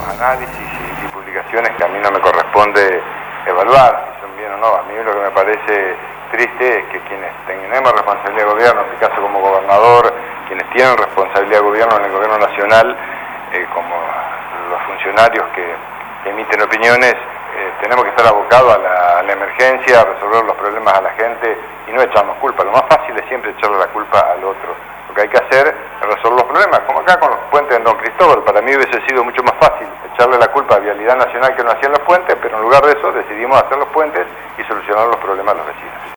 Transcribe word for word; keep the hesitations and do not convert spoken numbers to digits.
análisis y, y publicaciones que a mí no me corresponde evaluar si son bien o no. A mí lo que me parece triste es que quienes tenemos responsabilidad de gobierno, en mi caso como gobernador, quienes tienen responsabilidad de gobierno en el gobierno nacional, eh, como los funcionarios que, que emiten opiniones, eh, tenemos que estar abocados a la, a la emergencia, a resolver los problemas a la gente y no echarnos culpa. Lo más fácil es siempre echarle la culpa al otro. Lo que hay que hacer es resolver los problemas, como acá con los puentes en Don Cristóbal. Para mí hubiese sido mucho más fácil echarle la culpa a Vialidad Nacional que no hacían los puentes, pero en lugar de eso decidimos hacer los puentes y solucionar los problemas de los vecinos.